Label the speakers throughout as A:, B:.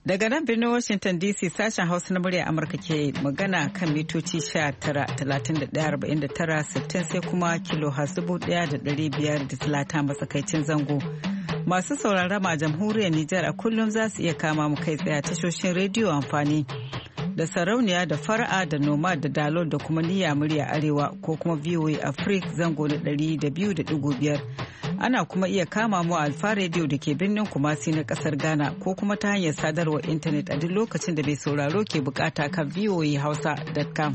A: Daga nan birnin Washington DC sashen Hausa na murya Amurka ke magana kan mitoci 19,31,49,60 sai kuma kilo hasubu 1,530 matsakaicin zango. Masu sauraron a jamhuriyar Nijar a kullum za su iya kama mu kai tsaye tashoshin rediyo amfani da sarauniya da fara'a da noma da dalol da kuma niyya murya arewa ko kuma VOA Africa zango na 200.5. Ana kuma iya kama mu a Alfa Radio da ke birnin Kumasi na kasar Ghana ko kuma ta hanyar sadarwar intanet a duk lokacin da mai sauraro ke bukata kan voahausa.com.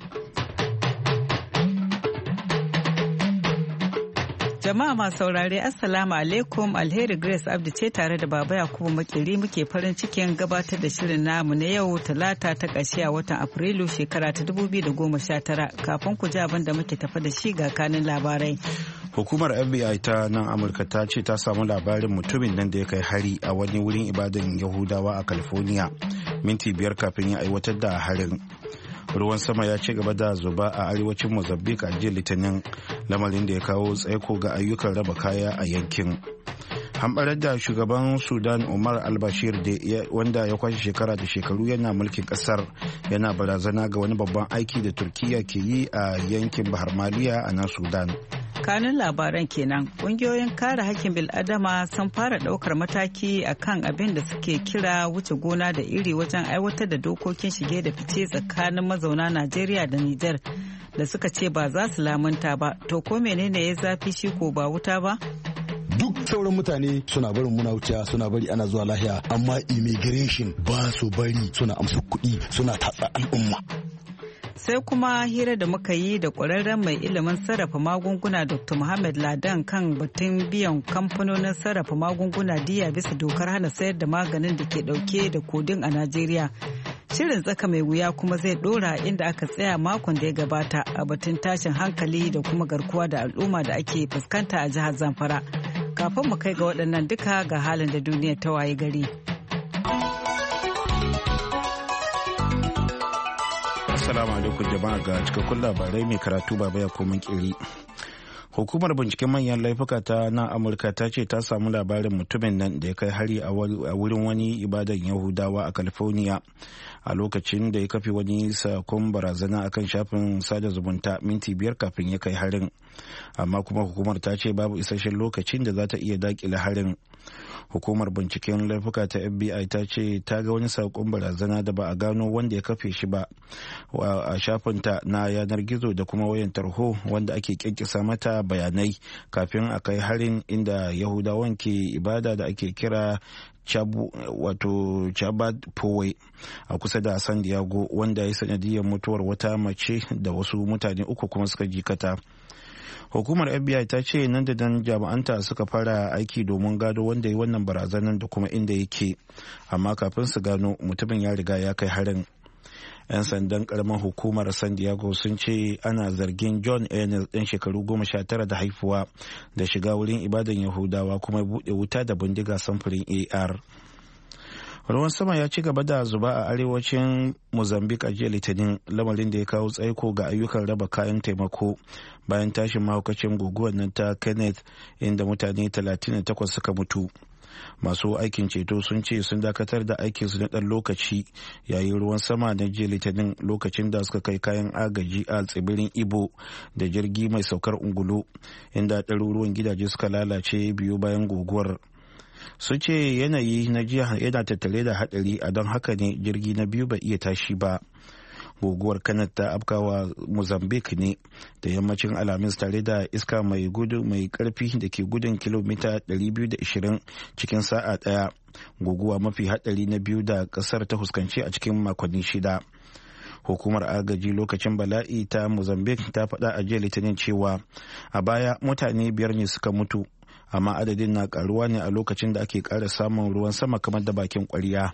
A: Jama'a masu saurare Assalamu alaikum, Alheri Grace Abdi ce tare da Baba Yakubu Makeri muke farin cikin gabatar da shirin namu na yau Talata ta ƙarshe a watan Afrilu shekara ta 2019. Kafin ku ji abin da muke tafa da shi ga kanin labarai.
B: Hukumar FBI ta nan Amurka ta ce ta samu labarin mutumin nan da ya kai hari a wani wurin ibadan Yahudawa a California minti 5 kafin ya aiwatar da harin. Ruwan sama ya ci gaba da zuba a arewacin Mozambique a jiya Litinin, lamarin da ya kawo tsaiko ga ayyukan raba kaya a yankin. Hamɓarar da shugaban Sudan Umar al-Bashir wanda ya kwashe shekara da shekaru yana mulkin ƙasar yana barazana ga wani babban aiki da Turkiyya ke yi a yankin Bahar Maliya a nan Sudan.
A: Kanin labaran kenan, ƙungiyoyin kare hakkin bil'adama sun fara ɗaukar mataki a kan abin da suke kira wuce gona da iri wajen aiwatar da dokokin shige da fice tsakanin mazauna Najeriya da Nijar da suka ce ba za su lamunta ba. To ko menene ya zafi shi ko ba wuta ba?
C: Duk sauran mutane suna barin muna wuce suna bari ana zuwa lahiya, amma immigration ba su bari, suna amsa kuɗi suna tatsa al'umma.
A: Sai kuma hira da muka yi da ƙwararren mai ilimin sarrafa magunguna Dr. Muhammad Ladan kan batun biyan kamfanonin sarrafa magunguna diya bisa dokar hana sayar da maganin da ke ɗauke da kodin a Najeriya. Shirin tsaka mai wuya kuma zai ɗora inda aka tsaya makon da ya gabata a batun tashin hankali da kuma garkuwa da al'umma da ake fuskanta a jihar Zamfara. Kafin mu kai ga waɗannan duka ga halin da duniya ta waye gari.
B: Assalamu alaikum jama'a, ga cikakkun labarai mai karatu Baba Yakubu Makeri. Hukumar binciken manyan laifuka ta na Amurka ta ce ta samu labarin mutumin nan da ya kai hari a wurin wani ibadan Yahudawa a California a lokacin da ya kafe wani sakon barazana akan shafin sada zumunta minti 5 kafin ya kai harin. Amma kuma hukumar ta ce babu isasshen lokacin da za ta iya dakile harin. Hukumar binciken laifuka ta FBI ta ce ta ga wani sakon barazana da ba a gano wanda ya kafe shi ba a shafinta na yanar gizo da kuma wayan tarho wanda ake kyankyasa mata bayanai kafin a kai harin inda Yahudawan ke ibada da ake kira Chabad Poway a kusa da San Diego, wanda ya sanadiyar mutuwar wata mace da wasu mutane 3 kuma suka jikata. Hukumar FBI ta ce nan da nan jami'anta suka fara aiki domin gado wanda ya wannan barazanar da kuma inda yake, amma kafin su gano mutumin ya riga ya kai harin. 'Yan sandan karamar hukumar San Diego sun ce ana zargin John Ennis ɗin shekaru 19 da haifuwa da shiga wurin ibadan Yahudawa kuma buɗe wuta da bindiga samfurin AR. Ruwan sama ya ci gaba da zuba a arewacin Mozambique a jiya Litinin, lamarin da ya kawo tsaiko ga ayyukan raba kayan taimako bayan tashin mahaukacin guguwar nan ta Kenneth, inda mutane 38 suka mutu. Masu aikin ceto sun ce sun dakatar da aikinsu na ɗan lokaci yayin ruwan sama na jiya Litinin, lokacin da suka kai kayan agaji a tsibirin Ibo da jirgi mai saukar ungulu, inda ɗaruruwan gidaje suka lalace biyu bayan guguwar. Su ce yanayi na jiya yana tattare da hadari, a don haka ne jirgi na biyu bai iya tashi ba. Guguwar Kenneth ta afkawa Mozambique ne da yammacin Alhamis tare da iska mai gudu mai karfi da ke gudun kilomita 220 cikin sa'a daya, guguwa mafi hadari na biyu da kasar ta fuskanci a cikin makonni 6. Hukumar agaji lokacin bala'i ta Mozambique ta faɗa a jiya Litinin cewa a baya mutane 5 ne suka mutu, amma adadin na karuwa ne a lokacin da ake ƙara samun ruwan sama kamar da bakin ƙwarya.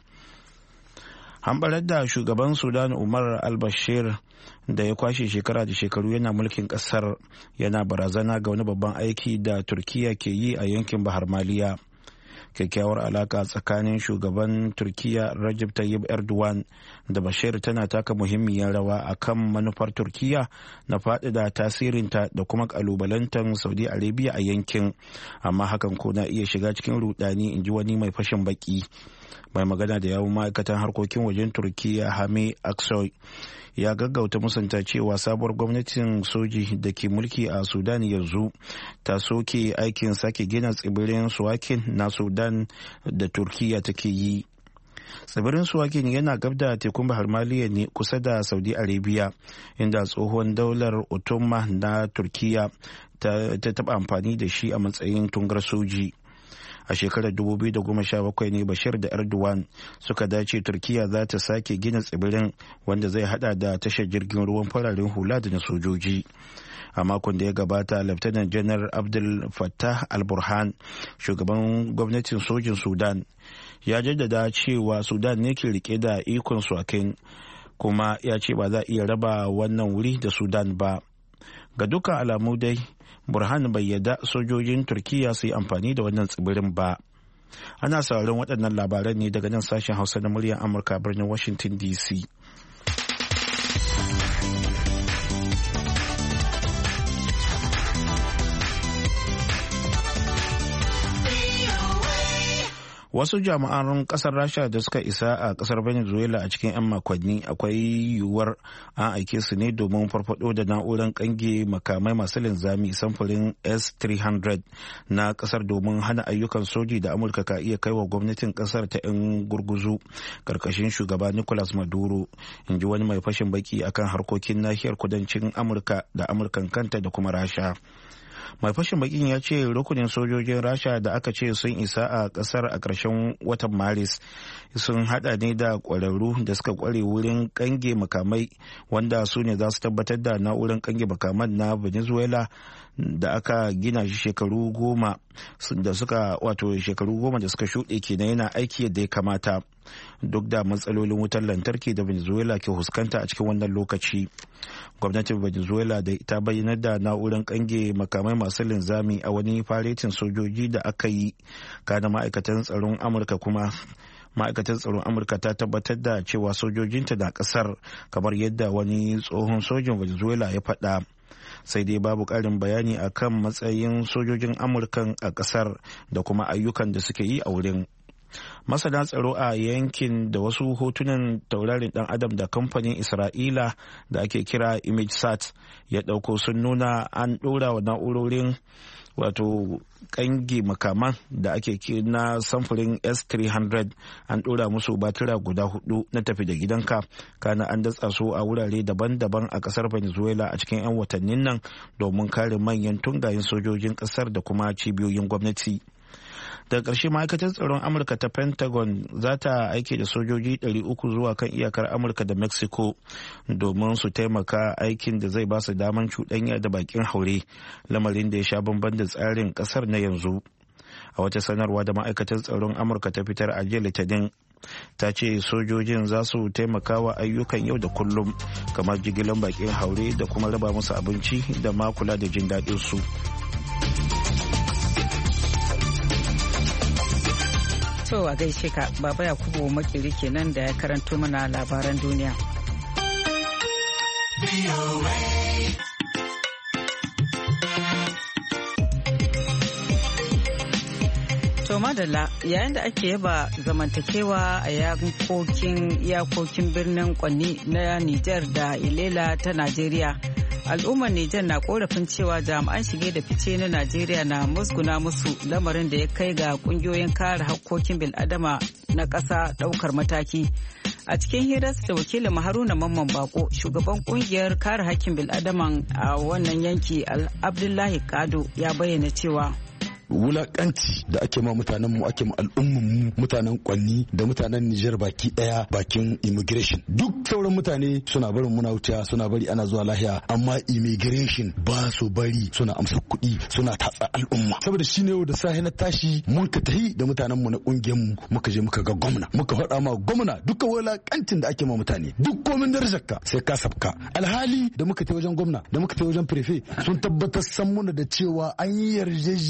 B: Hambarar da shugaban Sudan Umar al-Bashir da ya kwashe shekara da shekaru yana mulkin ƙasar yana barazana ga wani babban aiki da Turkiyya ke yi a yankin Bahar Maliya. Kyakkyawar alaka tsakanin shugaban Turkiyya Recep Tayyip Erdogan da Bashir tana taka muhimmiyar rawa a kan manufar Turkiyya na faɗaɗa tasirinta da kuma ƙalubalantar Saudi Arabia a yankin, amma hakan ko na iya shiga cikin rudani, in ji wani mai fashin baki. mai magana da yawun ma'aikatan harkokin wajen Turkiyya Hami Aksoy ya gaggauta musanta cewa sabuwar gwamnatin soji da ke mulki a Sudan yanzu ta soke aikin sake gina tsibirin Suwakin na Sudan da Turkiyya take yi. Tsibirin Suwakin yana gab da tekun Bahar Maliya ne kusa da Saudi Arabia, inda tsohon daular Ottoman na Turkiyya ta taɓa amfani da shi a matsayin tungar soji. A shekarar 2017 ne Bashir da Erdogan suka dace Turkiyya za ta sake gina tsibirin, wanda zai hada da tashar jirgin ruwan fararen hula da na sojoji. A makon da ya gabata, Laftanan Janar Abdul Fattah al-Burhan, shugaban gwamnatin sojin Sudan, ya jaddada cewa Sudan ne ke rike da ikon Suwakin, kuma ya ce ba za a iya raba wannan wuri da Sudan ba. Ga dukkan alamu dai, Burhan bai yarda sojojin Turkiyya su yi amfani da wannan tsibirin ba. Ana sauraron waɗannan labaran ne daga nan sashen Hausa na muryar Amurka birnin Washington DC. Wasu jami'an kasar Rasha da suka isa a kasar Venezuela a cikin 'yan makonni akwai yiwuwar an aike su ne domin farfado da na'urar kange makamai masu linzami samfurin S-300 na kasar domin hana ayyukan soji da Amurka ka iya kaiwa gwamnatin kasar ta 'yan gurguzu karkashin shugaba Nicolas Maduro, in ji wani mai fashin baki akan harkokin nahiyar kudancin Amurka da Amurkan kanta da kuma Rasha. Mai fashin bakin ya ce rukunin sojojin Rasha da aka ce sun isa a kasar a ƙarshen watan Maris sun hada ne da ƙwararru da suka ƙware wurin kange makamai, wanda su ne za su tabbatar da na'urar kange makaman na Venezuela da aka gina shi shekaru goma da suka shuɗe kenan yana aiki yadda ya kamata, duk da matsalolin wutar lantarki da Venezuela ke fuskanta a cikin wannan lokaci. Gwamnatin Venezuela da ta bayyana da na'urar kange makamai masu linzami a wani faretin sojoji da aka yi, kana ma'aikatan tsaron Amurka ta tabbatar da cewa sojojinta na kasar, kamar yadda wani tsohon sojin Venezuela ya faɗa. Sai dai babu ƙarin bayani akan matsayin sojojin Amurkan a kasar da kuma ayyukan da suke yi a wurin. Masana tsaro a yankin da wasu hotunan taurarin dan adam da kamfanin Isra'ila da ake kira ImageSat ya dauko sun nuna an dora wa na'urorin kange makaman da ake na samfurin S-300 an dora musu batira guda 4 na tafi da gidanka, kana an datsa su a wurare daban-daban a kasar Venezuela a cikin 'yan watannin nan domin kare manyan tungayen sojojin kasar da kuma cibiyoyin gwamnati. Daga ƙarshe, ma'aikatar tsaron Amurka ta Pentagon za ta aike da sojoji 300 zuwa kan iyakar Amurka da Mexico domin su taimaka aikin da zai ba su daman cuɗanya da bakin haure, lamarin da ya sha bamban da tsarin ƙasar na yanzu. A wata sanarwa da ma'aikatar tsaron Amurka ta fitar a jiya Litinin, ta ce sojojin za su taimaka wa ayyukan yau da kullum kamar jigilan bakin haure da kuma raba musu abinci da ma kula da jin daɗin su.
A: To a gaishe ka, Baba Yakubu Makiri kenan da ya karanto mana labaran duniya. To madalla, yayin da ake yaba zamantakewa a iyakokin birnin Kwanni na Nijar da Ilela ta Najeriya, al'ummar Nijar na korafin cewa jami'an shige da fice na Najeriya na musguna musu, lamarin da ya kai ga kungiyoyin kare hakkokin bil'adama na ƙasa ɗaukar mataki. A cikin hirarsa da wakilin Haruna Mamman Bako, shugaban kungiyar kare hakkin bil'adaman a wannan yanki Abdullahi Kado ya bayyana cewa
C: wulakanci da ake ma mutanen mu, ake ma al'umman mu, mutanen Kwanni da mutanen Nijar baki daya bakin immigration. Duk sauran mutane suna barin muna wuce, suna bari ana zuwa lahiya, amma immigration ba su bari, suna amsa kuɗi, suna tatsa al'umma. Saboda shine yau da sahi na tashi mun ka tahi da mutanen mu na kungiyar mu, muka je muka ga gwamna, muka faɗa ma gwamna duka wulakancin da ake ma mutane, duk komin darajarka sai ka sabka. Alhali da muka tafi wajen gwamna, da muka tafi wajen prefect, sun tabbatar san muna da cewa an yi yarjejeniya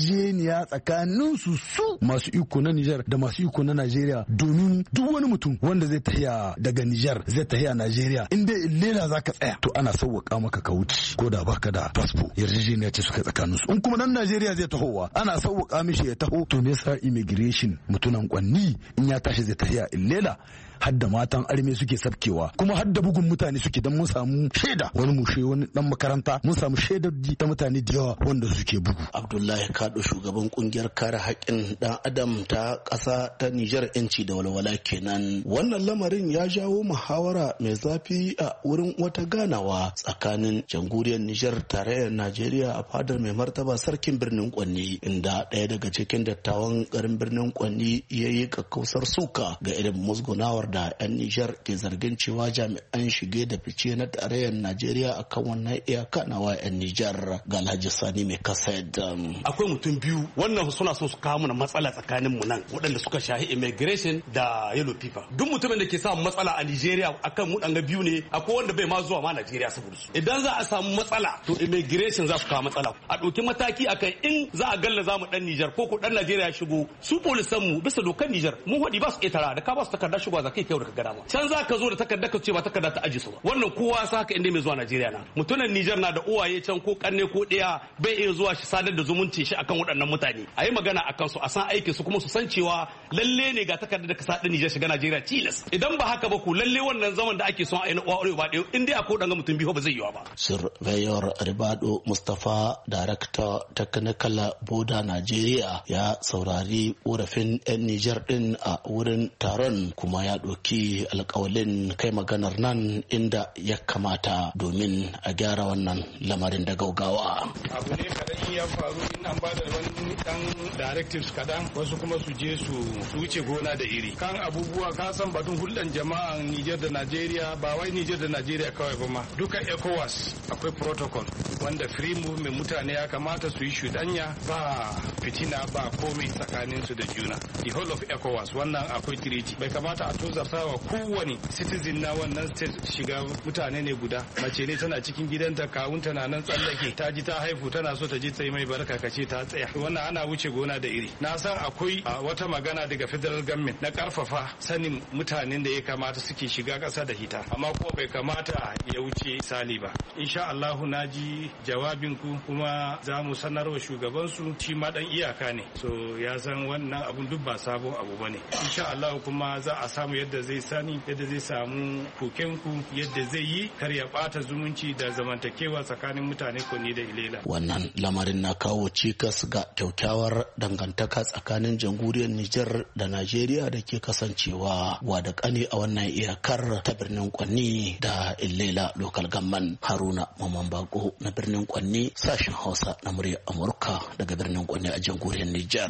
C: yarjejeniya tsakanin su masu iko na Niger da masu iko na Najeriya, domin duk wani mutum wanda zai tafiya daga Niger zai tafiya Najeriya in dai illela zaka tsaya to ana sauwaka maka ka wuce ko da baka da fasfo. Yarjejeniya ce suka tsakanin su. In kuma dan Najeriya zai tahowa ana sauwaka mishi ya taho. To me yasa immigration mutunan kwanni in ya tashi zai tafiya illela hadda matan arme suke sabkewa, kuma hadda bugun mutane suke, dan mun samu shaida wani mushe wani dan makaranta mun samu shaidar ta mutane da yawa wanda suke bugu.
D: Abdullahi Kado, shugaban kungiyar kare haƙƙin dan adam ta ƙasa ta Nijar yanci da walwala kenan. Wannan lamarin ya jawo muhawara mai zafi a wurin wata ganawa tsakanin jamhuriyar Nijar tarayyar Najeriya a fadar mai martaba sarkin birnin Kwanni, inda ɗaya daga cikin dattawan garin birnin Kwanni ya yi kakkausar suka ga irin musgunawar da 'yan Nijar ke zargin cewa jami'an shige da fice na tarayyar Najeriya akan wannan iyaka na wa 'yan Nijar. Ga Alhaji Sani mai kased.
E: Akwai mutum biyu wannan suna so su kawo mana matsala tsakanin mu nan, waɗanda suka shahi immigration da yellow fever. Duk mutumin da ke samun matsala a Nigeria akan mu danga biyu ne, akwai wanda bai ma zuwa ma Najeriya saboda su. Idan za a samu matsala to immigration za su kawo matsala. A ɗauki mataki akan in za a gallaza mu dan Nijar ko dan Najeriya shigo, su polisan mu bisa dokar Nijar mun hadi ba su ƙetara da ka ba su takarda shigo za kai da ka gada ma. Can za ka zo da takarda ka ce ba takarda ta aji su ba. Wannan kowa sa haka inda mai zuwa Najeriya na. Mutunan Nijar na da uwaye can ko kanne ko ɗaya bai iya zuwa shi sadar da zumunci shi akan waɗannan mutane. A yi magana akan su, a san aikin su, kuma su san cewa lalle ne ga takarda da ka sa Nijar shiga Najeriya tilas. Idan ba haka ba ku lalle wannan zaman da ake son a yi na uwa ba ɗaya in dai akwai ɗanga mutum biyu ba zai yiwa ba.
D: Surveyor Ribado Mustapha, Director Technical Boda Najeriya, ya saurari ƙorafin 'yan Nijar ɗin a wurin taron, kuma ya ɗauki alƙawalin kai maganar nan inda ya kamata domin a gyara wannan lamarin da gaugawa.
F: Abu ne kaɗan ya faru in an ba da wani ɗan directives kaɗan, wasu kuma su je su wuce gona da iri. Kan abubuwa ka san batun hulɗan jama'an Nijar da Najeriya, ba wai Nijar da Najeriya kawai ba ma. Duka ECOWAS akwai protocol wanda free movement mutane ya kamata su yi shudanya ba fitina ba komai tsakanin su da juna. The whole of ECOWAS wannan akwai treaty. Bai kamata a tozarta wa kowane citizen na wannan state shiga mutane ne guda. Mace ne tana cikin gidanta, kawunta na nan tsallake, ta ji ta haifu tana so ta je ta yi mai barka kace ta tsaya. Wannan ana wuce gona da iri. Na san akwai wata magana daga federal government na karfafa sanin mutanen da ya kamata suke shiga ƙasa da hita, amma kuma bai kamata ya wuce sali ba. Insha Allah na ji jawabin ku, kuma za mu sanar wa shugabansu, shi ma dan iyaka ne, so ya san wannan abun duk ba sabon abu bane. Insha Allah kuma za a samu yadda zai sani, yadda zai samu kokenku, yadda zai yi kar ya bata zumunci da zamantakewa tsakanin mutane Kwanni da Ilela.
D: Wannan lamarin na kawo cikas ga kyaukyawar dangantaka tsakanin jamhuriyar Nijar da Najeriya da ke kasancewa wa da kane a wannan iyakar ta birnin Kwanni da Ilela local government. Haruna Maman Bako na birnin Kwanni, sashen Hausa na muryar Amurka daga birnin Kwanni a jamhuriyar Nijar.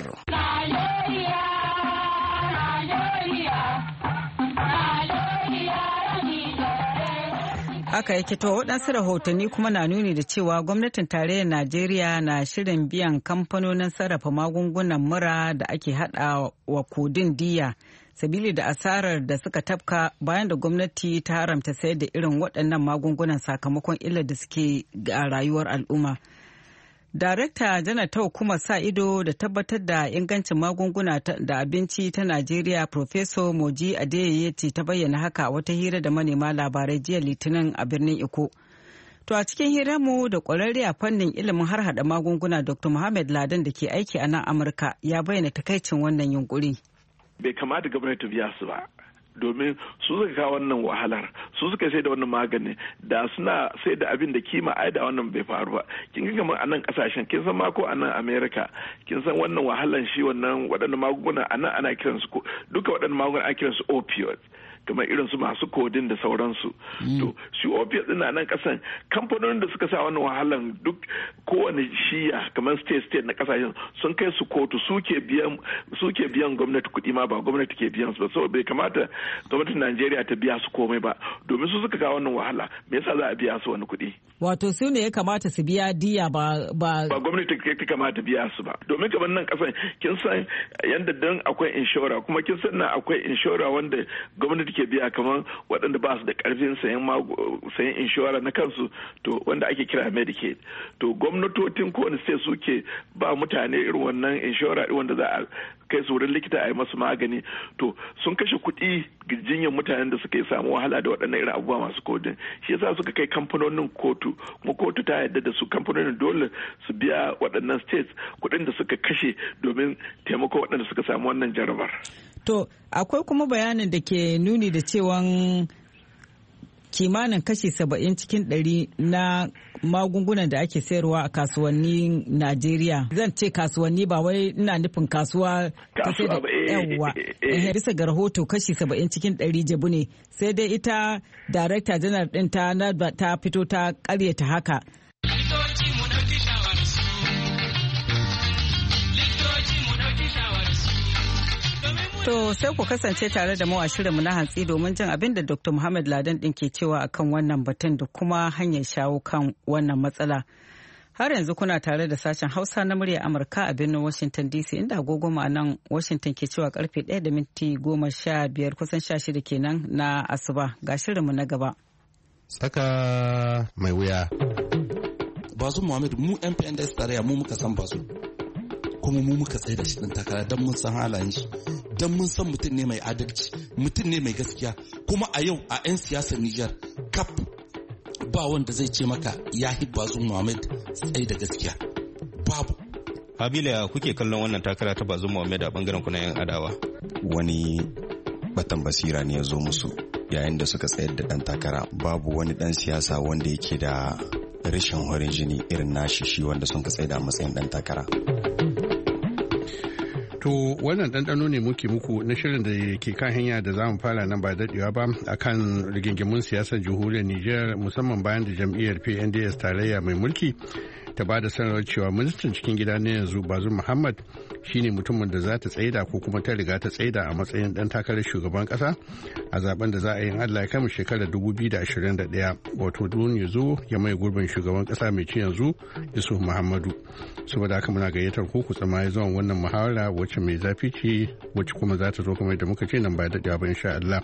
A: Haka yake, to waɗansu rahotanni kuma na nuni da cewa gwamnatin tarayyar Najeriya na shirin biyan kamfanonin sarrafa magungunan mura da ake haɗa wa kodin diya sabili da asarar da suka tafka bayan da gwamnati ta haramta sayar da irin waɗannan magungunan sakamakon illar da suke ga rayuwar al'umma. Darekta janar ta hukumar sa ido da tabbatar da ingancin magunguna da abinci ta Najeriya, Professor Moji Adeyeye ta bayyana haka a wata hira da manema labarai jiya Litinin a birnin Iko. To a cikin hirarmu da ƙwararre a fannin ilimin harhaɗa magunguna Dr. Muhammad Ladan da ke aiki a nan Amurka ya bayyana takaicin wannan yunkuri.
G: Bai kamata gwamnati ta biya su ba. Domin su suka kawo wannan wahalar, su suka sai da wannan magani, da suna sai da abin da kima ai da wannan bai faru ba. Kin ga kamar a nan kasashen, kin san ma ko a nan America, kin san wannan wahalan shi wannan waɗannan magunguna a nan ana kiransu duka waɗannan magunguna ana kiransu opioids. kamar irin su masu kodin da sauransu. To shi opioid din nan kasan kamfanonin da suka sa wannan wahalan duk kowane shiya kamar state na kasashen sun kai su kotu suke biyan gwamnati kuɗi ma ba gwamnati ke biyan su ba. So bai kamata gwamnatin Najeriya ta biya su komai ba domin su suka kawo wannan wahala, me yasa za a biya su wani kuɗi?
A: Wato su ne ya kamata su biya diya ba
G: gwamnati ta kamata biya su ba, domin kamar nan kasan kin san yanda dan akwai inshora, kuma kin san nan akwai inshora wanda gwamnati suke biya kamar waɗanda ba su da ƙarfin sayan inshora na kansu to wanda ake kira Medicaid. To gwamnatocin kowane state suke ba mutane irin wannan inshora wanda za a kai su wurin likita a yi masu magani. To sun kashe kuɗi jinyar mutanen da suka yi samu wahala da waɗannan irin abubuwa masu kodin. Shi yasa suka kai kamfanonin kotu, kuma kotu ta yarda da su kamfanonin dole su biya waɗannan states kuɗin da suka kashe domin taimako waɗanda suka samu wannan jarabar.
A: To akwai kuma bayanin da ke nuni da cewan kimanin kashi 70 cikin 100 na magungunan da ake sayarwa a kasuwannin Najeriya. Zan ce kasuwanni ba wai ina nufin kasuwa ta sai da yawa. Bisa ga rahoto kashi 70 cikin 100 jabu ne. Sai dai ita Director General din ta fito ta karyata haka. To sai ku kasance tare da mu a shirinmu na hantsi domin jin abin da Dr. Muhammad Ladan ɗin ke cewa akan wannan batun da kuma hanyar shawo kan wannan matsala. Har yanzu kuna tare da sashen Hausa na murya Amurka a birnin Washington DC inda agogo a nan Washington ke cewa karfe 1:15 kusan 16 kenan na asuba. Ga shirinmu na gaba.
H: Tsaka mai wuya.
I: Bazu Muhammad mu MPNDS tarayya mu muka san bazu. Kuma mu muka tsaye da shi ɗin takara don mun san halayen shi. Don mun san mutum ne mai adalci, mutum ne mai gaskiya, kuma a yau a 'yan siyasar Nijar kap ba wanda zai ce maka ya hibba Bazum Muhammad tsaye da gaskiya babu.
H: Habila kuke kallon wannan takara ta Bazum Muhammad a bangaren ku na 'yan adawa?
J: Wani batan basira ne ya zo musu yayin da suka tsayar da dan takara. Babu wani dan siyasa wanda yake da rashin horin jini irin nashi shi wanda sun ka tsayar da matsayin dan takara.
K: To wannan ɗanɗano ne muke muku na shirin da ke kan hanya da za mu fara nan ba daɗewa ba akan rigingimun siyasar jamhuriyar Nijar musamman bayan da jam'iyyar PNDS tarayya mai mulki ta ba da sanarwar cewa ministan cikin gida na yanzu Bazum Muhammad shine mutumin da za ta tsaida ko kuma ta riga ta tsaida a matsayin dan takarar shugaban kasa a zaben da za a yi Allah ya kama shekarar 2021 wato don ya zo ya mai gurbin shugaban kasa mai ci yanzu Yusuf Muhammadu. Saboda haka muna gayyatar ku tsamaye zuwan wannan muhawara wacce mai zafi ce wacce kuma za ta zo kamar da muka ce nan ba da ba insha Allah.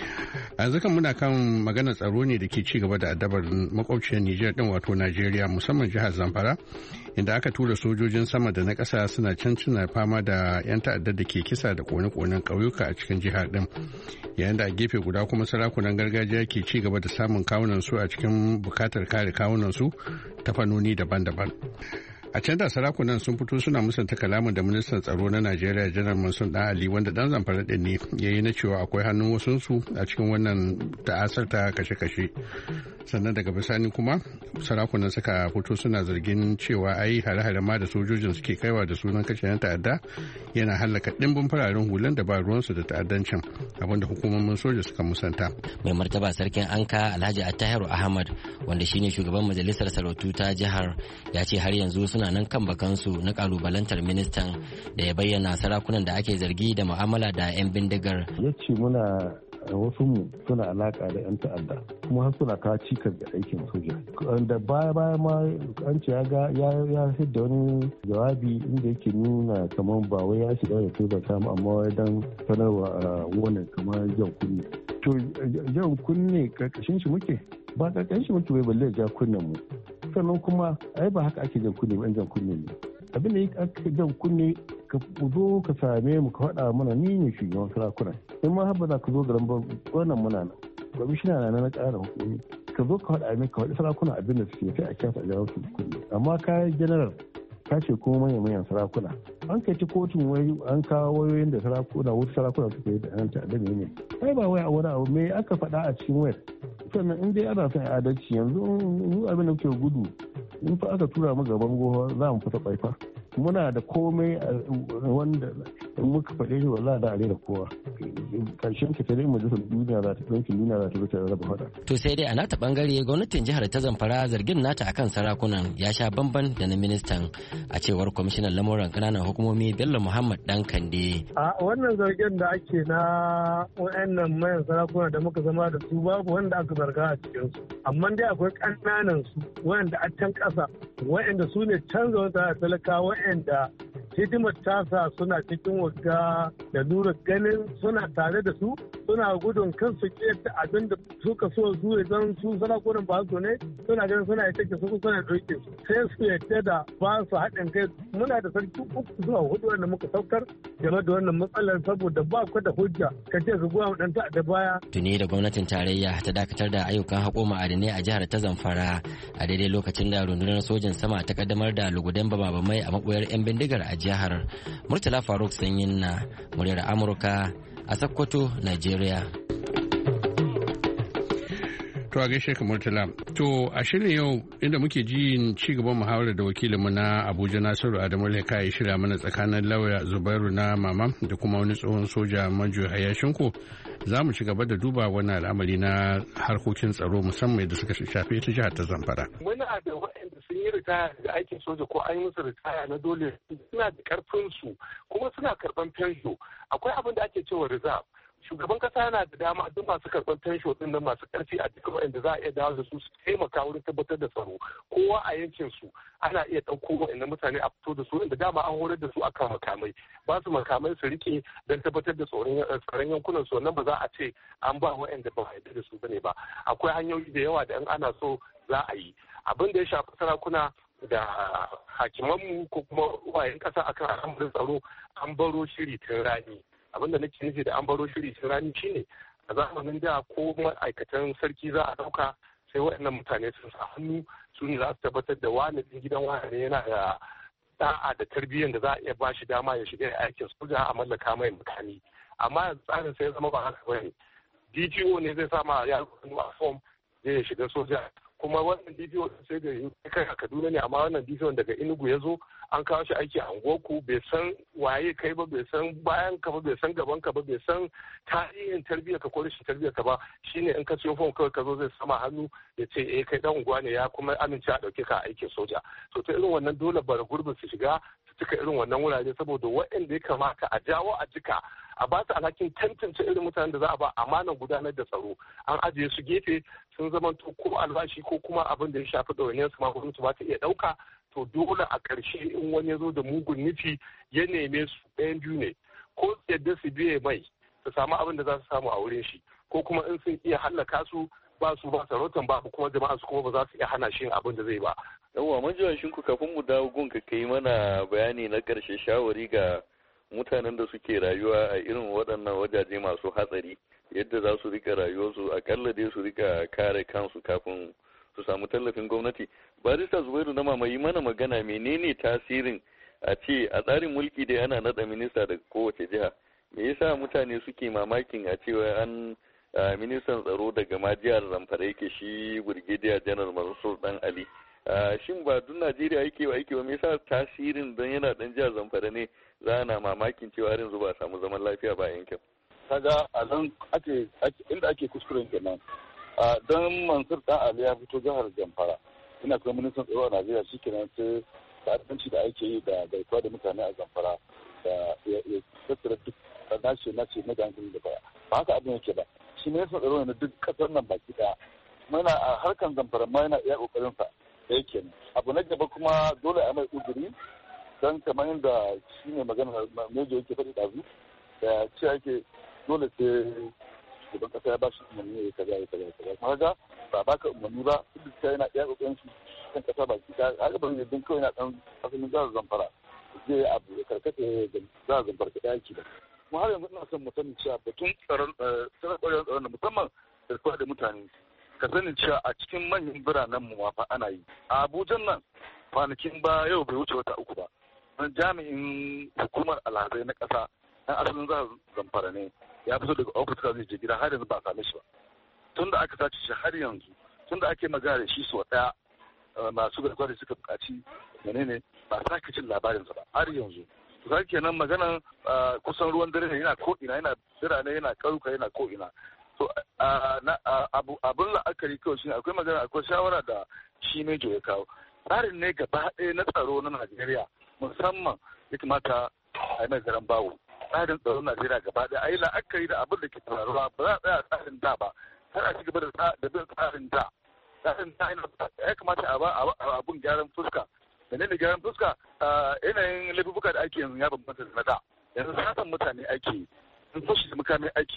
K: A yanzu kan muna kan maganar tsaro ne da ke ci gaba da addabar makwabciyar Nijar din wato Najeriya musamman jihar Zamfara inda aka tura sojojin sama da na ƙasa suna can fama da 'yan ta'addar da ke kisa da kone-konen ƙauyuka a cikin jihar din yayin da a gefe guda kuma sarakunan gargajiya ke ci gaba da samun kawunan su a cikin bukatar kare kawunan su ta fannoni daban-daban. A can da sarakunan sun fito suna musanta kalamin da ministan tsaro na Najeriya Janar Mansur Dan Ali wanda dan Zamfara din ne yayi na cewa akwai hannun wasunsu a cikin wannan ta'asar ta kashe-kashe. Sannan daga bisani kuma sarakunan suka fito suna zargin cewa ai hare-hare ma da sojojin suke kaiwa da sunan kashe yan ta'adda yana hallaka dimbin fararen hulan da ba ruwansu da ta'addancin abinda hukumomin soja suka musanta.
L: Mai martaba sarkin Anka Alhaji Attahiru Ahmad wanda shine shugaban majalisar sarautu ta jihar ya ce har yanzu suna nan kan bakansu na kalubalantar ministan da ya bayyana sarakunan da ake zargi da mu'amala da 'yan bindigar.
M: Ya ce muna wasu mu suna alaka da 'yan ta'adda kuma har suna kawo cikas da aikin soja. Da baya ma an ce ya hidda wani jawabi inda yake nuna kamar ba wai ya shiga da taimaka mu amma wai dan sanarwa wannan kamar jan kunne. To jan kunne karkashin shi muke ba karkashin shi muke bai balle ja kunnen mu. Sannan kuma ai ba haka ake jan kunne ba jan kunne ne. Abin da ake jan kunne ka zo ka same mu ka faɗa mana ni ne shugaban sarakuna in ma haɓa za ka zo garin wannan muna nan kwamishina na ƙara hukumi ka zo ka faɗa min ka faɗi sarakuna abin da suke sai a kyasa a jawo su kuɗi amma kayan general ka ce kuma manyan sarakuna an kai ta kotun wai an kawo wayoyin da sarakuna wasu sarakuna suka yi da yan ta'adda ne ai ba wai a wani abu me aka faɗa a cikin wayar sannan in dai ana son adalci yanzu abin da muke gudu in fa aka tura mu gaban gowa za mu fita kwaifa muna da komai wanda muka faɗe shi wallahi da are da kowa karshen ka tare majalisar duniya za ta ɗauki duniya za ta bi ta raba faɗa.
L: To sai dai a nata bangare gwamnatin jihar ta Zamfara zargin nata akan sarakunan ya sha bamban da na ministan a cewar kwamishinan lamuran ƙananan hukumomi Bello Muhammad Dan Kande.
N: A wannan zargin da ake na wayannan mayan sarakuna da muka zama da su babu wanda aka zarga a cikin su amma dai akwai ƙananan su wayanda a can ƙasa wayanda su ne canza wata talakawa wayanda hidimar tasa suna cikin wagga da lura ganin suna tare da su suna gudun kan su kiyarta abin da suka so su idan su sarakunan ba su ne suna ganin suna yi take su suna ɗauke su sai su yadda da ba su haɗin kai. Muna da sarki 3 zuwa 4 wanda muka saukar game da wannan matsalar saboda ba ku da hujja ka ce su goya ɗan da baya.
L: Tuni da gwamnatin tarayya ta dakatar da ayyukan haƙo ma'adinai a jihar ta Zamfara a daidai lokacin da rundunar sojin sama ta kaddamar da lugudan bama-bamai a maɓoyar 'yan bindigar a jihar. Murtala Faruk Sanyin na muryar Amurka a Sokoto, Nigeria.
K: To a gaishe ka Murtala. To a shirin yau inda muke ji ci gaban muhawarar da wakilinmu na Abuja Nasiru Adamu Leka ya shirya mana tsakanin lauya Zubairu na Mama da kuma wani tsohon soja Manjo Hayashinku, za mu ci gaba da duba wannan al'amari na harkokin tsaro musamman da suka shafi ita jihar ta Zamfara.
O: Muna da waɗanda sun yi ritaya da aikin soja ko an yi musu ritaya na dole suna da karfin su kuma suna karɓan fensho. Akwai abin da ake cewa reserve. Shugaban kasa yana da dama duk masu karɓar fensho ɗin nan masu ƙarfi a cikin waɗanda za a iya dawo da su taimaka wurin tabbatar da tsaro. Kowa a yankin su ana iya ɗauko waɗannan mutane a fito da su inda dama an horar da su akan makamai. Ba su makamai su rike don tabbatar da tsaron yankunan su wannan ba za a ce an ba waɗanda ba a yarda da su bane ba. Akwai hanyoyi da yawa da in ana so za a yi. Abin da ya shafi sarakuna da hakimanmu ko kuma wayan kasa akan al'amarin tsaro an baro shiri tun rani. Abinda nake nufi da an baro shiri tun rani shine a zamanin da ko ma'aikatan sarki za a dauka sai waɗannan mutane sun sa hannu su ne za su tabbatar da wani gidan wani yana da da'a da tarbiyyar da za a iya ba shi dama ya shiga aikin soja a mallaka mai makami. Amma yanzu tsarin sai ya zama ba haka bane. DGO ne zai sama ya a form zai shiga soja kuma wannan DPO sai da kai a Kaduna ne amma wannan DPO daga Enugu ya zo an kawo shi aiki a Angoku bai san waye kai ba bai san bayan ka ba bai san gaban ka ba bai san tarihin tarbiyyar ka ko rashin tarbiyyar ka ba shine in ka siyo fom kawai ka zo zai sama hannu ya ce kai dan unguwa ne ya kuma amince a dauke ka aikin soja to ta irin wannan dole bara gurbin su shiga su cika irin wannan wurare saboda waɗanda ya kamata a jawo a jika a ba su alhakin tantance irin mutanen da za a ba amanan gudanar da tsaro an ajiye su gefe sun zamanto ko albashi ko kuma abin da ya shafi ɗawainiyar su ma gwamnati ba ta iya ɗauka to dole a ƙarshe in wani ya zo da mugun nufi ya neme su ɗayan biyu ne ko yadda su biye mai su samu abin da za su samu a wurin shi ko kuma in sun iya hallaka su ba su ba sarautan babu kuma jama'a su kuma ba za su iya hana shi abin da zai ba.
P: Yawwa manjiwan shinku kafin mu dawo gun ka kai mana bayani na ƙarshe shawari ga mutanen da suke rayuwa a irin waɗannan wajaje masu hatsari yadda za su rika rayuwarsu akalla dai su rika kare kansu kafin su samu tallafin gwamnati. Barista Zubairu na mamayi mana magana menene tasirin a ce a tsarin mulki dai ana nada minista daga kowace jiha me yasa mutane suke mamakin a cewa an ministan tsaro daga ma jihar Zamfara yake shi Brigadier General Mansur Dan Ali shin ba duk Najeriya yake ba me yasa tasirin don yana dan jihar Zamfara ne za na mamakin cewa yanzu ba samu zaman lafiya ba yankin.
Q: Kaga a nan inda ake kuskuren kenan don Mansur Dan Ali ya fito jihar Zamfara ina kuma ministan tsaro a Najeriya shi kenan sai ta'addanci da ake yi da garkuwa da mutane a Zamfara da ya tattara duk nace na da hankali da baya ba haka abin yake ba shi ministan tsaro ne duk kasar nan baki daya mana a harkan Zamfara ma yana iya kokarin sa da yake ne abu na gaba kuma dole a mai uzuri don kamar yadda shi ne magana mejo yake faɗi ɗazu da ce ake dole sai shugaban kasa ya ba shi umarni ya kaza kuma ga ba baka umarni ba duk da yana iya kokarin shi kan kasa baki da haka ba ne din kawai na dan asalin jihar Zamfara zai abu ya karkata jihar Zamfara da yaki da kuma har yanzu ina son mu sani cewa batun tsaron da musamman da da mutane ka sani cewa a cikin manyan biranen mu ma fa ana yi a Abuja nan kwanakin ba yau bai wuce wata 3 ba wani jami'in hukumar alhazai na ƙasa ɗan asalin jihar Zamfara ne ya fito daga ofis zai je gida har yanzu ba a same shi ba tun da aka sace shi har yanzu tun da ake magana da shi sau ɗaya masu garkuwa da suka buƙaci menene ba a sake cin labarinsa ba har yanzu to ka kenan maganan kusan ruwan dare ne yana ko'ina yana birane yana ƙauyuka yana ko'ina to abin la'akari kawai shi akwai magana akwai shawara da shi mejo ya kawo tsarin ne gaba ɗaya na tsaro na Najeriya musamman ya kamata a yi mai garan bawo tsarin tsaron Najeriya gaba ɗaya a yi la'akari da abin da ke faruwa ba za a tsaya tsarin da ba har a ci gaba da bin tsarin da tsarin da ya kamata a abun gyaran fuska menene gyaran fuska yanayin laifuka da ake yanzu ya bambanta da na da yanzu satan mutane ake in fashi da mukami ake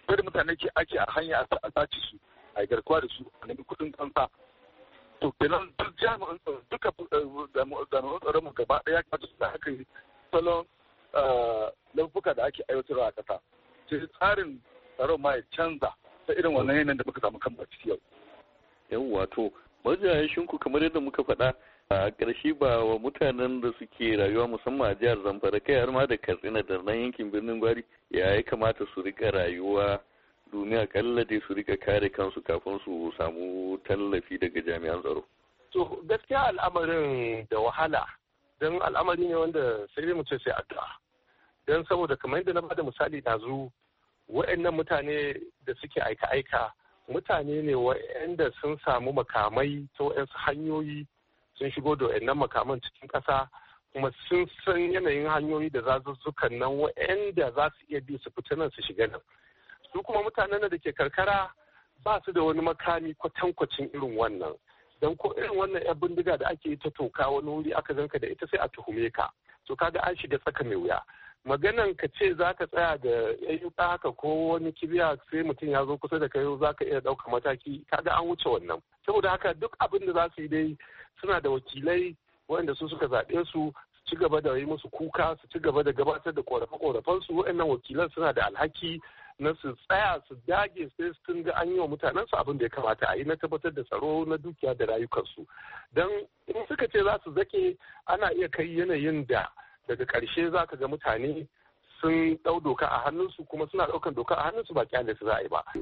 Q: sai da mutane ake a hanya a sace su a garkuwa da su a nemi kuɗin kansa. To kenan jami'an tsaro duka jami'an tsaron mu gaba ɗaya ka da aka yi salon laifuka da ake aiwatarwa a ƙasa. Sai tsarin tsaron ma ya canza ta irin wannan yanayin da muka samu kan ciki yau.
P: Yawwa to majiyayen shinku kamar yadda muka faɗa a ƙarshe ba wa mutanen da suke rayuwa musamman a jihar Zamfara kai har ma da Katsina da nan yankin birnin Gwari ya kamata su rika rayuwa domin akalla dai su rika kare kansu kafin su samu tallafi daga jami'an tsaro.
O: To gaskiya al'amarin da wahala don al'amari ne wanda sai dai mu ce sai addu'a. Don saboda kamar yadda na bada misali ɗazu wa'annan mutane da suke aika-aika mutane ne wa'anda sun samu makamai ta wa'ansu hanyoyi sun shigo da wa'annan makaman cikin ƙasa kuma sun san yanayin hanyoyi da zazuzzukan nan wa'anda za su iya bi su fita nan su shiga nan. Su kuma mutanen da ke karkara ba su da wani makami kwatankwacin irin wannan. Don ko irin wannan 'yan bindiga da ake yi ta toka wani wuri aka zanka da ita sai a tuhume ka. To kaga an shiga tsaka mai wuya. Maganan ka ce za ka tsaya da ayyuka haka ko wani kibiya sai mutum ya zo kusa da kai za ka iya ɗaukar mataki kaga an wuce wannan. Saboda haka duk abin da za su yi dai suna da wakilai waɗanda su suka zaɓe su ci gaba da yi musu kuka su ci gaba da gabatar da ƙorafe-ƙorafen su waɗannan wakilan suna da alhaki na su tsaya su dage sai sun ga an yi wa mutanen su abin da ya kamata a yi na tabbatar da tsaro na dukiya da rayukansu don in suka ce za su zake ana iya kai yanayin da daga ƙarshe za ka ga mutane sun ɗau doka a hannunsu kuma suna ɗaukan doka a hannunsu ba kyale su za a yi ba.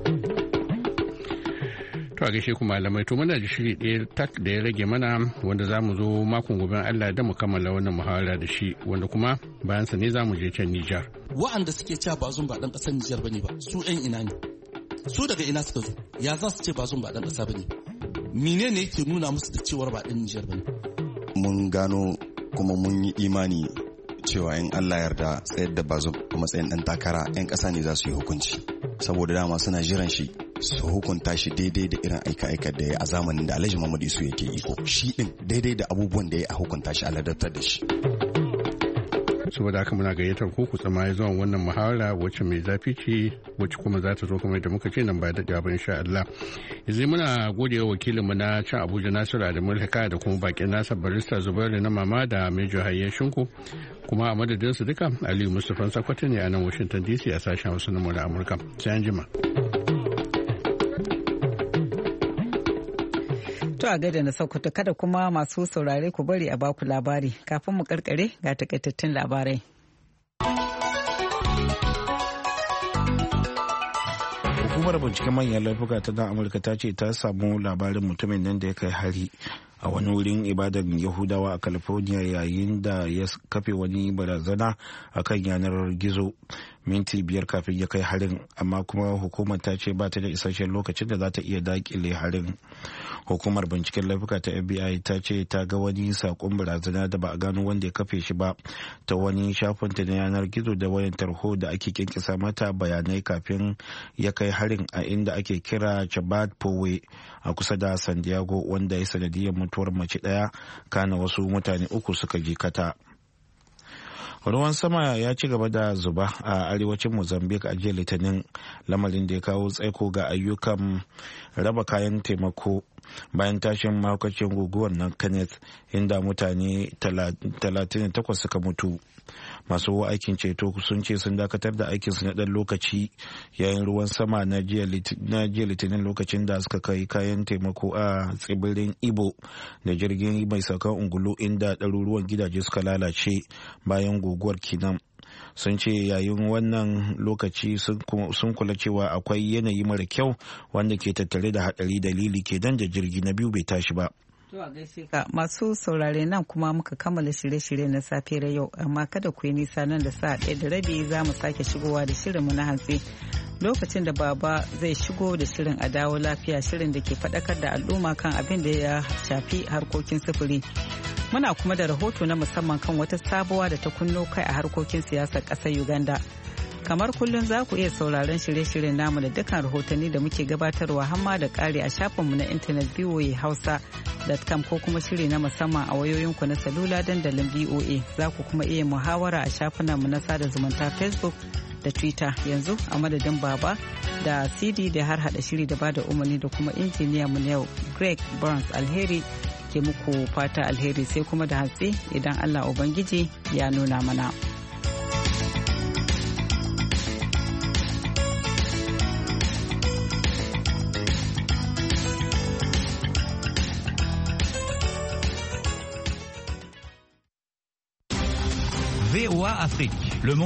K: To a gaishe ku malamai to muna da shiri ɗaya tak da ya rage mana wanda za mu zo makon gobe Allah da mu kammala wannan muhawara da shi wanda kuma bayan sa ne za mu je can Nijar.
I: Wa'anda suke cewa Bazum ba dan ƙasar Nijar bane ba su ɗan ina ne? Su daga ina suka zo? Ya za su ce Bazum ba dan ƙasa bane? Menene yake nuna musu da cewar ba dan Nijar bane?
J: Mun gano kuma mun yi imani cewa in Allah yarda tsayar da Bazum a matsayin dan takara 'yan ƙasa ne za su yi hukunci saboda dama suna jiran shi su hukunta shi daidai da irin aika-aikar da ya a zamanin da Alhaji Muhammadu Isu yake iko shi din daidai da abubuwan da ya a hukunta shi a ladabtar da shi.
K: Saboda haka muna gayyatar ku tsamaye zuwa wannan muhawara wacce mai zafi ce wacce kuma za ta zo kamar da muka ce nan ba da ba insha Allah. Yanzu muna gode wa wakilinmu na can Abuja Nasiru Adamu Hikaya da kuma bakin nasa barista Zubairu na mama da Mejo Hayyan Shinku kuma a madadin su duka Aliyu Mustapha Sakwato ne a nan Washington DC a sashen Hausa na Amurka. Sai an jima.
A: To a gaida na Sokoto kada kuma masu saurare ku bari a baku labari kafin mu karkare ga takaitattun labarai.
B: Hukumar binciken manyan laifuka ta nan Amurka ta ce ta samu labarin mutumin nan da ya kai hari a wani wurin ibadar Yahudawa a California yayin da ya kafe wani barazana a kan yanar gizo minti 5 kafin ya kai harin amma kuma hukumar ta ce ba ta da isasshen lokacin da za ta iya dakile harin. Hukumar binciken laifuka ta FBI ta ce ta ga wani sakon barazana da ba a gano wanda ya kafe shi ba ta wani shafinta na yanar gizo da wayan tarho da ake kinkisa mata bayanai kafin ya kai harin a inda ake kira Chabad Powe a kusa da San Diego wanda ya sanadiyar mutuwar mace daya kana wasu mutane 3 suka jikata. Ruwan sama ya ci gaba da zuba a arewacin Mozambique a jiya Litinin lamarin da ya kawo tsaiko ga ayyukan raba kayan taimako bayan tashin mahaukacin guguwar nan Kenneth inda mutane 38 suka mutu. Masu aikin ceto sun ce sun dakatar da aikinsu na ɗan lokaci yayin ruwan sama na jiya Litinin lokacin da suka kai kayan taimako a tsibirin Ibo da jirgin mai saukan ungulu inda ɗaruruwan gidaje suka lalace bayan guguwar Kinam. Sun ce yayin wannan lokaci sun kula cewa akwai yanayi mara kyau wanda ke tattare da haɗari dalili ke dan da jirgi na biyu bai tashi ba.
A: Masu saurare nan kuma muka kammala shirye-shirye na safiyar yau amma kada ku yi nisa nan da sa'a 1:30 za mu sake shigowa da shirinmu na hantsi lokacin da baba zai shigo da shirin a dawo lafiya shirin da ke faɗakar da al'umma kan abin da ya shafi harkokin sufuri. Muna kuma da rahoto na musamman kan wata sabuwa da ta kunno kai a harkokin siyasar ƙasar Uganda. Kamar kullum za ku iya sauraron shirye-shiryen namu da dukkan rahotanni da muke gabatarwa hamma da ƙari a shafinmu na intanet voahausa.com ko kuma shiri na musamman a wayoyinku na salula dandalin VOA. Za ku kuma iya muhawara a shafinanmu na sada zumunta Facebook da Twitter. Yanzu a madadin Baba da CD da har hada shiri da bada umarni da kuma injiniya mu yau Greg Burns, alheri ke muku fata alheri sai kuma da hatsi idan Allah Ubangiji ya nuna mana.
R: VOA Afrique. Le monde